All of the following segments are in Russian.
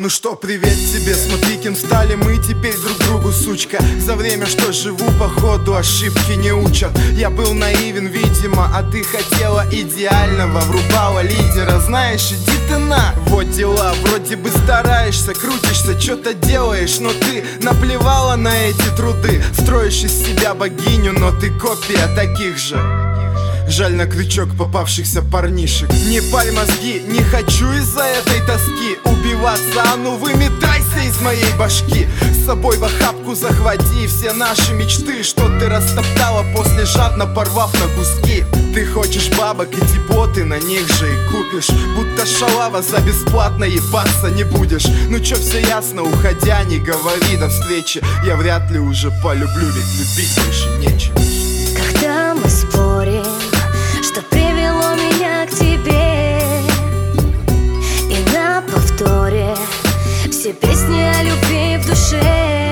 Ну что, привет тебе, смотри, кем стали мы теперь друг другу, сучка. За время, что живу, походу ошибки не учат. Я был наивен, видимо, а ты хотела идеального, врубала лидера. Знаешь, иди ты на, вот дела. Вроде бы стараешься, крутишься, что-то делаешь, но ты наплевала на эти труды. Строишь из себя богиню, но ты копия таких же. Жаль на крючок попавшихся парнишек. Не паль мозги, не хочу из-за этой тоски убиваться, а ну выметайся из моей башки. С собой в охапку захвати все наши мечты, что ты растоптала после, жадно порвав на куски. Ты хочешь бабок, иди боты, на них же и купишь. Будто шалава, за бесплатно ебаться не будешь. Ну чё, все ясно, уходя, не говори до встречи. Я вряд ли уже полюблю, ведь любить больше нечем. Когда мы спорим, что привело меня к тебе, и на повторе все песни о любви в душе.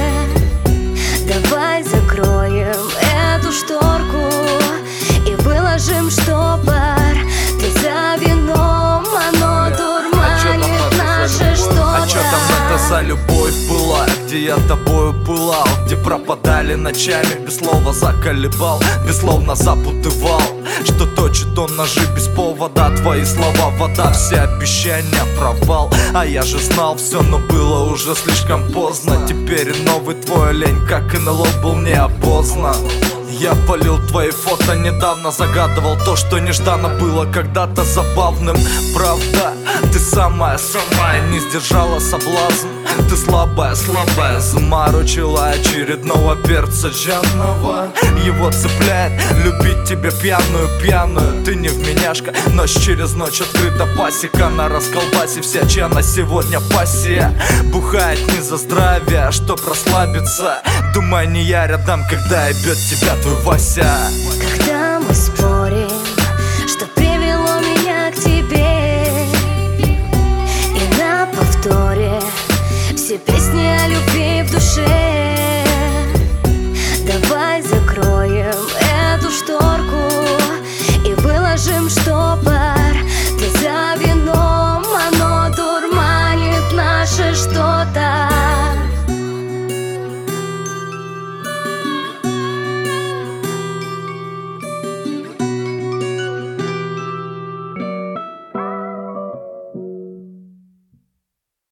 Давай закроем эту шторку и выложим штопор. Ты за вином, оно дурманит наше что-то. А чё там это за любовь была, где я тобою пылал, где пропадали ночами, без слова заколебал, без словно запутывал. Что точит он ножи без повода, твои слова вода, все обещания провал. А я же знал все, но было уже слишком поздно. Теперь новый твой лень, как НЛО, был неопознан. Я полил твои фото недавно, загадывал то, что нежданно было когда-то забавным. Правда, ты самая не сдержала соблазн. Ты слабая, заморочила очередного перца Джанова. Его цепляет любить тебя пьяную. Ты не вменяшка, ночь через ночь открыта пасека. На расколбасе вся чья сегодня пассия. Бухает не за здравие, а чтоб расслабиться. Думай, не я рядом, когда ебет тебя твой Вася. Когда